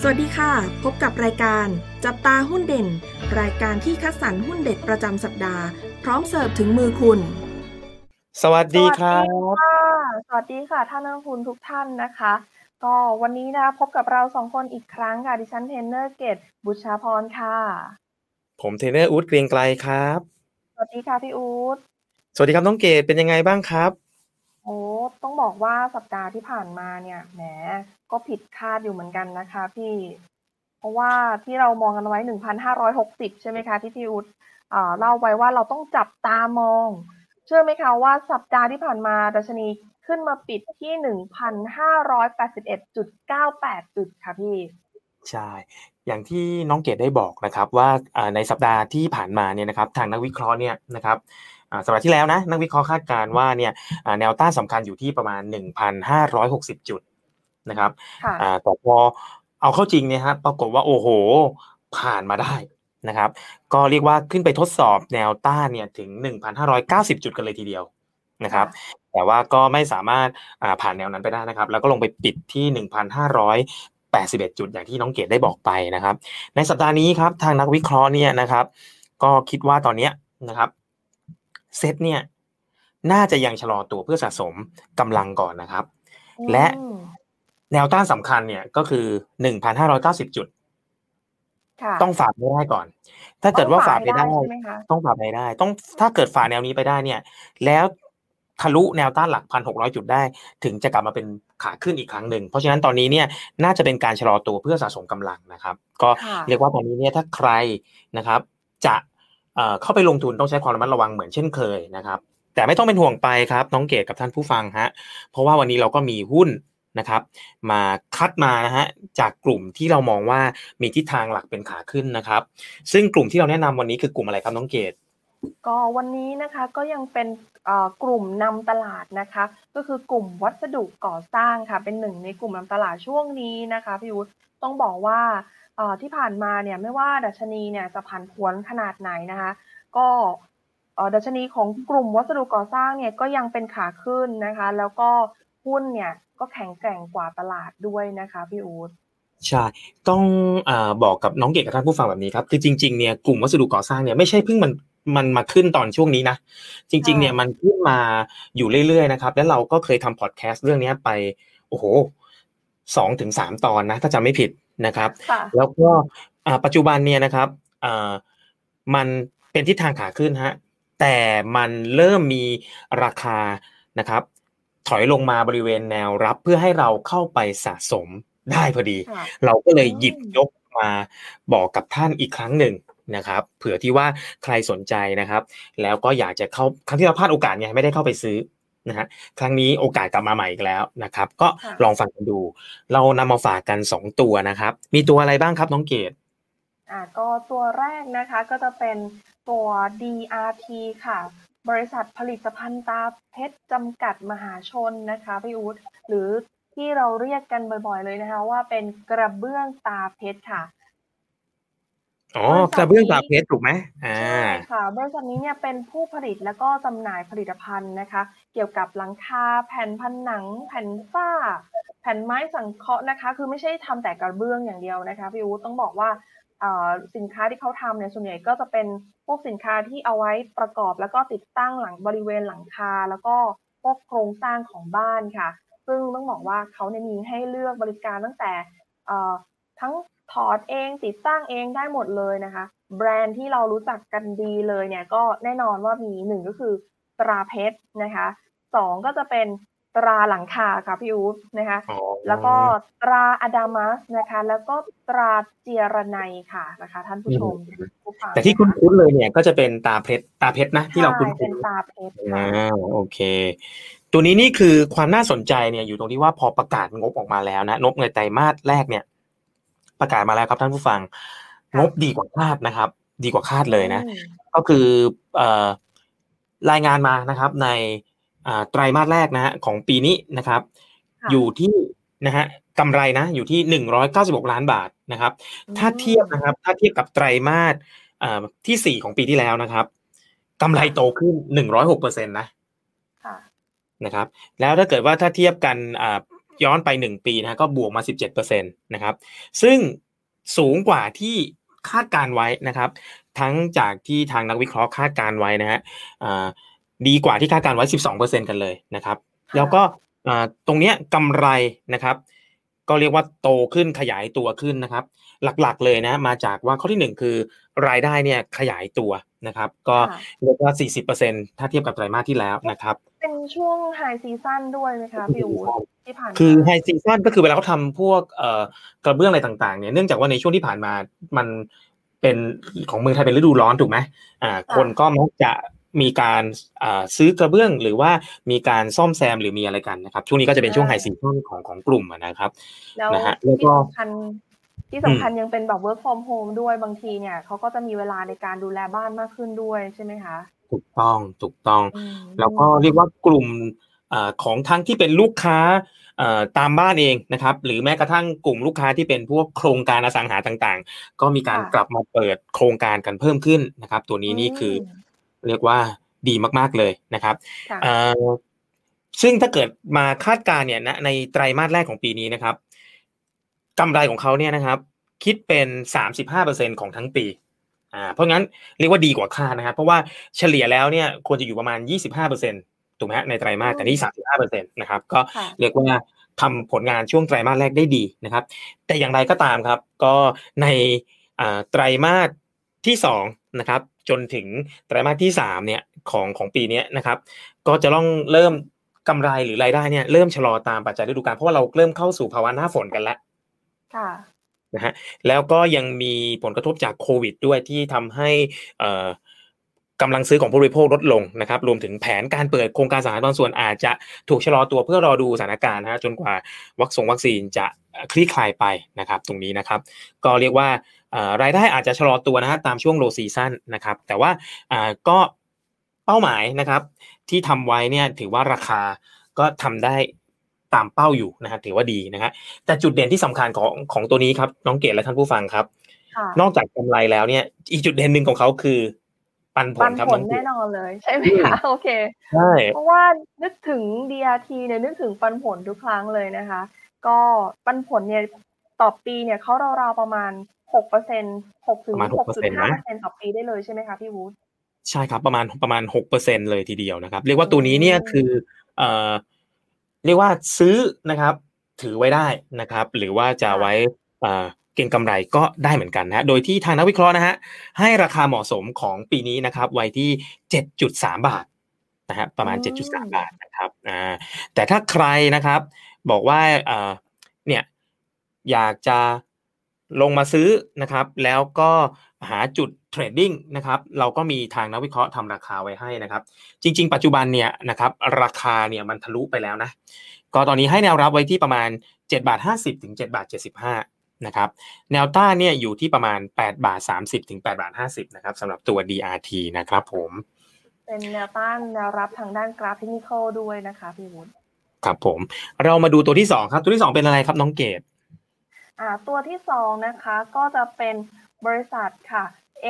สวัสดีค่ะพบกับรายการจับตาหุ้นเด่นรายการที่คัดสรรหุ้นเด็ดประจำสัปดาห์พร้อมเสิร์ฟถึงมือคุณสวัสดีครับสวัสดีค่ะท่านนักลงทุนทุกท่านนะคะก็วันนี้นะพบกับเรา2คนอีกครั้งค่ะดิฉันเทรนเนอร์เกตบุษราพรค่ะผมเทรนเนอร์อู๊ดเกรียงไกรครับสวัสดีค่ะพี่อู๊ดสวัสดีครับน้องเกดเป็นยังไงบ้างครับโอ้ต้องบอกว่าสัปดาห์ที่ผ่านมาเนี่ยแหมก็ผิดคาดอยู่เหมือนกันนะคะพี่เพราะว่าที่เรามองกันไว้ 1,560 ใช่ไหมคะที่พี่อู๊ดเล่าไว้ว่าเราต้องจับตามองเชื่อไหมคะว่าสัปดาห์ที่ผ่านมาดัชนีขึ้นมาปิดที่ 1,581.98 จุดค่ะพี่ใช่อย่างที่น้องเกดได้บอกนะครับว่าในสัปดาห์ที่ผ่านมาเนี่ยนะครับทางนักวิเคราะห์เนี่ยนะครับสัปดาห์ที่แล้วนะนักวิเคราะห์คาดการณ์ว่าเนี่ยแนวต้านสำคัญอยู่ที่ประมาณ 1,560 จุดนะครับแต่พอเอาเข้าจริงเนี่ยครับปรากฏว่าโอ้โหผ่านมาได้นะครับก็เรียกว่าขึ้นไปทดสอบแนวต้านเนี่ยถึง 1,590 จุดกันเลยทีเดียวนะครับแต่ว่าก็ไม่สามารถผ่านแนวนั้นไปได้นะครับแล้วก็ลงไปปิดที่ 1,581 จุดอย่างที่น้องเกดได้บอกไปนะครับในสัปดาห์นี้ครับทางนักวิเคราะห์เนี่ยนะครับก็คิดว่าตอนนี้นะครับเซตเนี่ยน่าจะยังชะลอตัวเพื่อสะสมกำลังก่อนนะครับและแนวต้านสำคัญเนี่ยก็คือ 1,590 จุดต้องฝ่าไปได้ก่อนถ้าเกิดว่าฝ่าไปได้ต้องฝ่าไปได้ต้องถ้าเกิดฝ่าแนวนี้ไปได้เนี่ยแล้วทะลุแนวต้านหลัก 1,600 จุดได้ถึงจะกลับมาเป็นขาขึ้นอีกครั้งหนึ่งเพราะฉะนั้นตอนนี้เนี่ยน่าจะเป็นการชะลอตัวเพื่อสะสมกำลังนะครับก็เรียกว่าตอนนี้เนี่ยถ้าใครนะครับจะเข้าไปลงทุนต้องใช้ความระมัดระวังเหมือนเช่นเคยนะครับแต่ไม่ต้องเป็นห่วงไปครับน้องเกดกับท่านผู้ฟังฮะเพราะว่าวันนี้เราก็มีหุ้นนะครับมาคัดมานะฮะจากกลุ่มที่เรามองว่ามีทิศทางหลักเป็นขาขึ้นนะครับซึ่งกลุ่มที่เราแนะนำวันนี้คือกลุ่มอะไรครับน้องเกดก็วันนี้นะคะก็ยังเป็นกลุ่มนำตลาดนะคะก็คือกลุ่มวัสดุก่อสร้างค่ะเป็นหนึ่งในกลุ่มนำตลาดช่วงนี้นะคะพี่วุฒิต้องบอกว่าที่ผ่านมาเนี่ยไม่ว่าดัชนีเนี่ยจะผันผวนขนาดไหนนะคะก็ดัชนีของกลุ่มวัสดุก่อสร้างเนี่ยก็ยังเป็นขาขึ้นนะคะแล้วก็หุ้นเนี่ยก็แข็งแกร่งกว่าตลาดด้วยนะคะพี่อู๊ดใช่ต้องบอกกับน้องเกดกับท่านผู้ฟังแบบนี้ครับคือจริงๆเนี่ยกลุ่มวัสดุก่อสร้างเนี่ยไม่ใช่เพิ่งมันมาขึ้นตอนช่วงนี้นะจริงๆเนี่ยมันขึ้นมาอยู่เรื่อยๆนะครับแล้วเราก็เคยทำพอดแคสต์เรื่องนี้ไปโอ้โห2-3 ตอนนะถ้าจำไม่ผิดนะครับแล้วก็ปัจจุบันเนี่ยนะครับมันเป็นทิศทางขาขึ้นฮะแต่มันเริ่มมีราคานะครับถอยลงมาบริเวณแนวรับเพื่อให้เราเข้าไปสะสมได้พอดีเราก็เลยหยิบยกมาบอกกับท่านอีกครั้งหนึ่งนะครับเผื่อที่ว่าใครสนใจนะครับแล้วก็อยากจะเข้าครั้งที่เราพลาดโอกาสไงไม่ได้เข้าไปซื้อนะฮะครั้งนี้โอกาสกลับมาใหม่อีกแล้วนะครับก็ลองฟังกันดูเรานำมาฝากกัน2ตัวนะครับมีตัวอะไรบ้างครับน้องเกดก็ตัวแรกนะคะก็จะเป็นตัว DRT ค่ะบริษัทผลิตภัณฑ์ตาเพชรจำกัดมหาชนนะคะพี่อู๊ดหรือที่เราเรียกกันบ่อยๆเลยนะคะว่าเป็นกระเบื้องตาเพชรค่ะกระเบื้องตาเพชรถูกไหมใช่ค่ะบริษัทนี้เนี่ยเป็นผู้ผลิตและก็จำหน่ายผลิตภัณฑ์นะคะเกี่ยวกับหลังคาแผ่นผนังแผ่นฝ้าแผ่นไม้สังเคราะห์นะคะคือไม่ใช่ทำแต่กระเบื้องอย่างเดียวนะคะพี่อู๊ดต้องบอกว่าสินค้าที่เขาทำเนี่ยส่วนใหญ่ก็จะเป็นพวกสินค้าที่เอาไว้ประกอบแล้วก็ติดตั้งหลังบริเวณหลังคาแล้วก็พวกโครงสร้างของบ้านค่ะซึ่งต้องบอกว่าเขาเนี่ยมีให้เลือกบริการตั้งแต่ทั้งถอดเองติดตั้งเองได้หมดเลยนะคะแบรนด์ที่เรารู้จักกันดีเลยเนี่ยก็แน่นอนว่ามี1ก็คือตราเพชรนะคะ2ก็จะเป็นตราหลังคาค่ะพี่อู๊ดนะคะแล้วก็ตราอดามัสนะคะแล้วก็ตราเจียรนัยค่ะนะคะท่านผู้ชมแต่ที่คุ้นๆเลยเนี่ยก็จะเป็นตาเพชรนะที่เราคุ้นๆเป็นตาเพชรโอเคตัวนี้นี่คือความน่าสนใจเนี่ยอยู่ตรงที่ว่าพอประกาศงบออกมาแล้วนะงบในไตรมาสแรกเนี่ยประกาศมาแล้วครับท่านผู้ฟังงบดีกว่าคาดนะครับดีกว่าคาดเลยนะก็คือรายงานมานะครับในไตรมาสแรกนะฮะของปีนี้นะครับอยู่ที่นะฮะกำไรนะอยู่ที่196 ล้านบาทนะครับถ้าเทียบกับไตรมาสที่4ของปีที่แล้วนะครับกำไรโตขึ้น 106% นะครับแล้วถ้าเกิดว่าถ้าเทียบกันย้อนไป1ปีนะก็บวกมา 17% นะครับซึ่งสูงกว่าที่คาดการไว้นะครับทั้งจากที่ทางนักวิเคราะห์คาดการไว้นะฮะดีกว่าที่คาดการไว้ 12% กันเลยนะครับแล้วก็ตรงเนี้ยกำไรนะครับก็เรียกว่าโตขึ้นขยายตัวขึ้นนะครับหลักๆเลยนะมาจากว่าข้อที่1คือรายได้เนี่ยขยายตัวนะครับก็เรียกว่า 40% ถ้าเทียบกับไตรมาสที่แล้วนะครับเป็นช่วงไฮซีซั่นด้วยไหมคะพี่อู๋ที่ผ่านมาคือไฮซีซั่นก็คือเวลาเขาทำพวกกระเบื้องอะไรต่างๆเนี่ยเนื่องจากว่าในช่วงที่ผ่านมามันเป็นของเมืองไทยเป็นฤดูร้อนถูกไหมคนก็มักจะมีการซื้อกระเบื้องหรือว่ามีการซ่อมแซมหรือมีอะไรกันนะครับช่วงนี้ก็จะเป็นช่วงไฮซีซั่นของกลุ่มนะครับนะฮะแล้วก็ที่สำคัญยังเป็นแบบ work from home ด้วยบางทีเนี่ยเขาก็จะมีเวลาในการดูแลบ้านมากขึ้นด้วยใช่ไหมคะถูกต้องแล้วก็เรียกว่ากลุ่มของทั้งที่เป็นลูกค้าตามบ้านเองนะครับหรือแม้กระทั่งกลุ่มลูกค้าที่เป็นพวกโครงการอสังหาต่างๆก็มีการกลับมาเปิดโครงการกันเพิ่มขึ้นนะครับตัวนี้นี่คือเรียกว่าดีมากๆเลยนะครับซึ่งถ้าเกิดมาคาดการณ์เนี่ยในไตรมาสแรกของปีนี้นะครับกำไรของเขาเนี่ยนะครับคิดเป็น 35% ของทั้งปีเพราะงั้นเรียกว่าดีกว่าคาดนะครับเพราะว่าเฉลี่ยแล้วเนี่ยควรจะอยู่ประมาณ 25% ถูกไหมฮะในไตรมาสแต่นี่ 35% นะครับก็เรียกว่าทำผลงานช่วงไตรมาสแรกได้ดีนะครับแต่อย่างไรก็ตามครับก็ในไตรมาสที่2นะครับจนถึงไตรมาสที่3เนี่ยของปีนี้นะครับก็จะต้องเริ่มกำไรหรือรายได้เนี่ยเริ่มชะลอตามปัจจัยฤดูกาลเพราะว่าเราเริ่มเข้าสู่ภาวะหน้าฝนกันแล้วนะฮะแล้วก็ยังมีผลกระทบจากโควิดด้วยที่ทำให้กำลังซื้อของผู้บริโภคลดลงนะครับรวมถึงแผนการเปิดโครงการสาธารณบางส่วนอาจจะถูกชะลอตัวเพื่อรอดูสถานการณ์นะฮะจนกว่าวัคซีนจะคลี่คลายไปนะครับตรงนี้นะครับก็เรียกว่ารายได้อาจจะชะลอตัวนะฮะตามช่วง low season นะครับแต่ว่าก็เป้าหมายนะครับที่ทำไว้เนี่ยถือว่าราคาก็ทำได้ตามเป้าอยู่นะครับถือว่าดีนะฮะแต่จุดเด่นที่สำคัญของตัวนี้ครับน้องเกศและท่านผู้ฟังครับนอกจากกำไรแล้วเนี่ยอีกจุดเด่นหนึ่งของเขาคือปันผลครับน้องแน่นอนเลยใช่ไหมคะโอเคใช่เพราะว่านึกถึง DRT เนี่ยนึกถึงปันผลทุกครั้งเลยนะคะก็ปันผลเนี่ยต่อปีเนี่ยเขาราวๆประมาณ 6% 6ถึง 6.5% ต่อปีได้เลยใช่ไหมคะพี่วูดใช่ครับประมาณ 6% เลยทีเดียวนะครับเรียกว่าตัวนี้เนี่ยคือเรียกว่าซื้อนะครับถือไว้ได้นะครับหรือว่าจะไว้เก็งกำไรก็ได้เหมือนกันนะโดยที่ทางนักวิเคราะห์นะฮะให้ราคาเหมาะสมของปีนี้นะครับไว้ที่ 7.3 บาทนะฮะประมาณ 7.3 บาทนะครับแต่ถ้าใครนะครับบอกว่าเนี่ยอยากจะลงมาซื้อนะครับแล้วก็หาจุดเทรดดิ้งนะครับเราก็มีทางนักวิเคราะห์ทำราคาไว้ให้นะครับจริงๆปัจจุบันเนี่ยนะครับราคาเนี่ยมันทะลุไปแล้วนะก็ตอนนี้ให้แนวรับไว้ที่ประมาณ 7.50 ถึง 7.75 นะครับแนวต้านเนี่ยอยู่ที่ประมาณ 8.30 ถึง 8.50 นะครับสำหรับตัว DRT นะครับผมเป็นแนวต้านแนวรับทางด้านกราฟเทคนิคอลด้วยนะคะพี่วุฒิครับผมเรามาดูตัวที่2ครับตัวที่2เป็นอะไรครับน้องเกศตัวที่2นะคะก็จะเป็นบริษัทค่ะ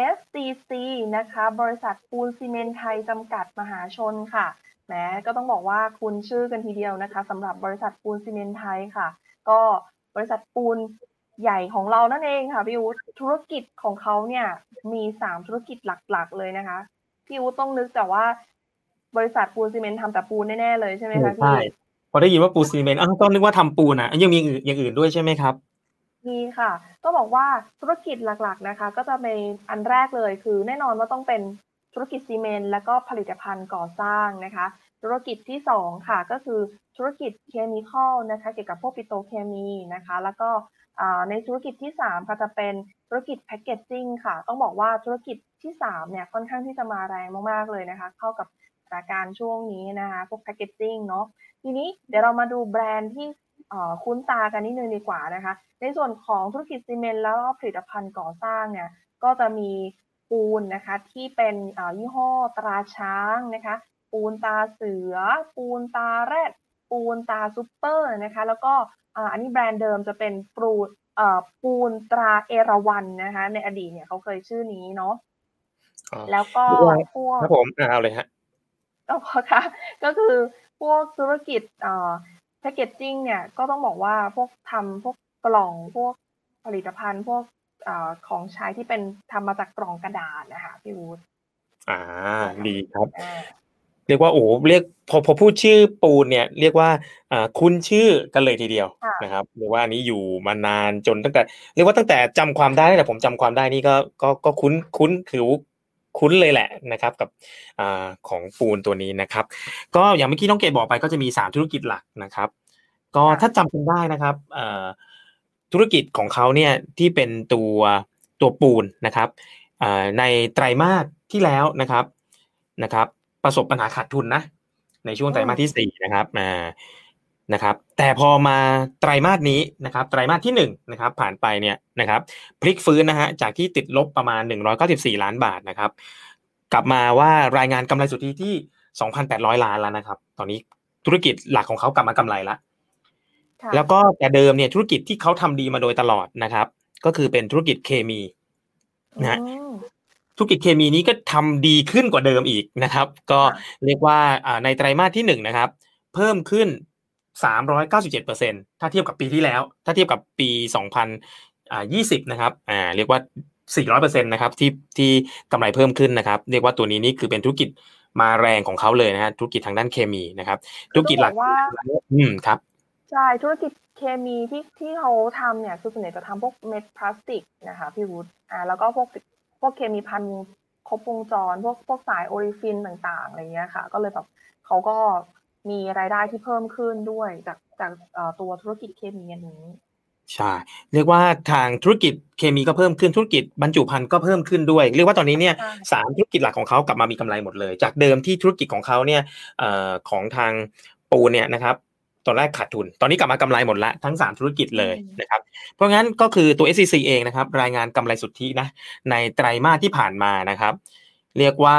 SCC นะคะบริษัทปูนซีเมนต์ไทยจำกัดมหาชนค่ะแหมก็ต้องบอกว่าคุ้นชื่อกันทีเดียวนะคะสำหรับบริษัทปูนซีเมนต์ไทยค่ะก็บริษัทปูนใหญ่ของเรานั่นเองค่ะพี่อู๊ดธุรกิจของเขาเนี่ยมี3ธุรกิจหลักๆเลยนะคะพี่อู๊ดต้องนึกแต่ว่าบริษัทปูนซีเมนต์ทำแต่ปูนแน่ๆเลยใช่ไหมคะพี่ใช่พอได้ยินว่าปูนซีเมนต์ก็นึกว่าทำปูนยังมีอย่างอื่นด้วยใช่ไหมครับมีค่ะก็บอกว่าธุรกิจหลักๆนะคะก็จะเป็นอันแรกเลยคือแน่นอนว่าต้องเป็นธุรกิจซีเมนต์และก็ผลิตภัณฑ์ก่อสร้างนะคะธุรกิจที่2ค่ะก็คือธุรกิจเคมีคอลนะคะเกี่ยวกับพวกปิโตรเคมีนะคะแล้วก็ในธุรกิจที่3ก็จะเป็นธุรกิจแพคเกจจิ้งค่ะต้องบอกว่าธุรกิจที่3เนี่ยค่อนข้างที่จะมาแรงมากๆเลยนะคะเข้ากับสถานการณ์ช่วงนี้นะคะพวกแพคเกจจิ้งเนาะทีนี้เดี๋ยวเรามาดูแบรนด์ที่คุ้นตากันนิดนึงดีกว่านะคะในส่วนของธุรกิจซีเมนต์แล้วก็ผลิตภัณฑ์ก่อสร้างเนี่ยก็จะมีปูนนะคะที่เป็นยี่ห้อตราช้างนะคะปูนตาเสือปูนตาแรดปูนตาซุปเปอร์นะคะแล้วก็อันนี้แบรนด์เดิมจะเป็นปูนตราเอราวัณนะคะในอดีตเนี่ยเขาเคยชื่อนี้เนาะแล้วก็พวกครับผมเอาเลยฮะก็พอค่ะก็คือพวกธุรกิจแพคเกจจิ้งเนี่ยก็ต้องบอกว่าพวกทำพวกกล่องพวกผลิตภัณฑ์พวกของใช้ที่เป็นทำมาจากกล่องกระดาษนะคะพี่วูดดีครับเรียกว่าโอ้เรียกพอพูดชื่อปูนเนี่ยเรียกว่าคุ้นชื่อกันเลยทีเดียวนะครับเรียกว่าอันนี้อยู่มานานจนตั้งแต่เรียกว่าตั้งแต่จำความได้แต่ผมจำความได้นี่ก็คุ้นถือคุ้นเลยแหละนะครับกับของปูนตัวนี้นะครับก็อย่างเมื่อกี้น้องเกดบอกไปก็จะมี3ธุรกิจหลักนะครับก็ถ้าจำกันได้นะครับธุรกิจของเขาเนี่ยที่เป็นตัวปูนนะครับในไตรมาสที่แล้วนะครับประสบปัญหาขาดทุนนะในช่วงไตรมาสที่4นะครับแต่พอมาไตรมาสนี้นะครับไตรมาสที่1นะครับผ่านไปเนี่ยนะครับพลิกฟื้นนะฮะจากที่ติดลบประมาณ194ล้านบาทนะครับกลับมาว่ารายงานกำไรสุทธิที่ 2,800 ล้านแล้วนะครับตอนนี้ธุรกิจหลักของเขากลับมากำไรแล้วแล้วก็แต่เดิมเนี่ยธุรกิจที่เขาทำดีมาโดยตลอดนะครับก็คือเป็นธุรกิจเคมีนะฮะธุรกิจเคมีนี้ก็ทำดีขึ้นกว่าเดิมอีกนะครับก็เรียกว่าในไตรมาสที่1นะครับเพิ่มขึ้น 397% ถ้าเทียบกับปีที่แล้วถ้าเทียบกับปี2020นะครับเรียกว่า 400% นะครับที่กำไรเพิ่มขึ้นนะครับเรียกว่าตัวนี้นี่คือเป็นธุรกิจมาแรงของเขาเลยนะฮะธุรกิจทางด้านเคมีนะครับธุรกิจหลักครับใช่ธุรกิจเคมีที่เขาทำเนี่ยคือส่วนใหญ่จะทำพวกเม็ดพลาสติกนะคะพี่วุฒิแล้วก็พวกเคมีภัณฑ์ครบวงจรพวกสายโอลิฟินต่างๆอะไรเงี้ยค่ะก็เลยแบบเขาก็มีรายได้ที่เพิ่มขึ้นด้วยจากตัวธุรกิจเคมีอันนี้ใช่เรียกว่าทางธุรกิจเคมีก็เพิ่มขึ้นธุรกิจบรรจุภัณฑ์ก็เพิ่มขึ้นด้วยเรียกว่าตอนนี้เนี่ย3ธุรกิจหลักของเขากลับมามีกำไรหมดเลยจากเดิมที่ธุรกิจของเขาเนี่ยของทางปูเนี่ยนะครับตอนแรกขาดทุนตอนนี้กลับมากำไรหมดละทั้ง3ธุรกิจเลยนะครับเพราะงั้นก็คือตัว SCC เองนะครับรายงานกำไรสุทธินะในไตรมาสที่ผ่านมานะครับเรียกว่า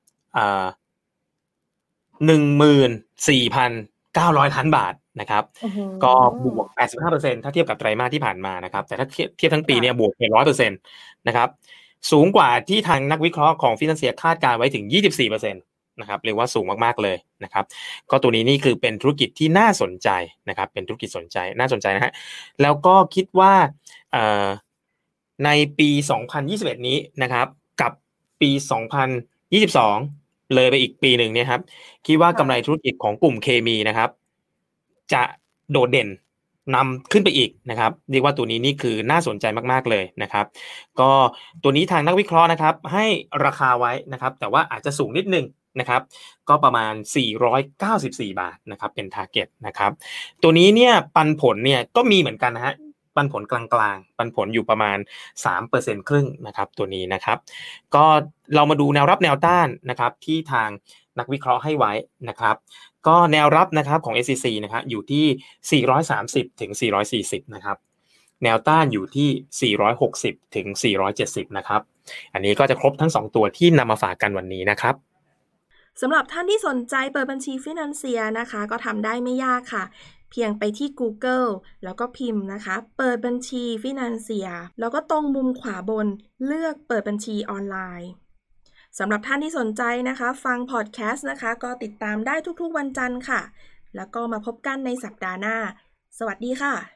14,900 ล้านบาทนะครับก็บวก 85% ถ้าเทียบกับไตรมาสที่ผ่านมานะครับแต่ถ้าเทียบทั้งปีเนี่ยบวก 100% นะครับสูงกว่าที่ทางนักวิเคราะห์ของฟินแลนเซียคาดการไว้ถึง 24%นะครับเรียกว่าสูงมากๆเลยนะครับก็ตัวนี้นี่คือเป็นธุรกิจที่น่าสนใจนะครับเป็นธุรกิจน่าสนใจนะฮะแล้วก็คิดว่าในปี2021นี้นะครับกับปี2022เลยไปอีกปีนึงเนี่ยครับคิดว่ากำไรธุรกิจของกลุ่มเคมีนะครับจะโดดเด่นนำขึ้นไปอีกนะครับเรียกว่าตัวนี้นี่คือน่าสนใจมากๆเลยนะครับก็ตัวนี้ทางนักวิเคราะห์นะครับให้ราคาไว้นะครับแต่ว่าอาจจะสูงนิดนึงนะครับก็ประมาณ494 บาทนะครับเป็น target นะครับตัวนี้เนี่ยปันผลเนี่ยก็มีเหมือนกันนะฮะปันผลกลางๆปันผลอยู่ประมาณ 3% ครึ่งนะครับตัวนี้นะครับก็เรามาดูแนวรับแนวต้านนะครับที่ทางนักวิเคราะห์ให้ไว้นะครับก็แนวรับนะครับของ SCC นะครับอยู่ที่430ถึง440นะครับแนวต้านอยู่ที่460ถึง470นะครับอันนี้ก็จะครบทั้ง2ตัวที่นำมาฝากกันวันนี้นะครับสำหรับท่านที่สนใจเปิดบัญชีฟินันเซียนะคะก็ทำได้ไม่ยากค่ะเพียงไปที่ Google แล้วก็พิมพ์นะคะเปิดบัญชีฟินันเซียแล้วก็ตรงมุมขวาบนเลือกเปิดบัญชีออนไลน์สำหรับท่านที่สนใจนะคะฟังพอดแคสต์นะคะก็ติดตามได้ทุกๆวันจันทร์ค่ะแล้วก็มาพบกันในสัปดาห์หน้าสวัสดีค่ะ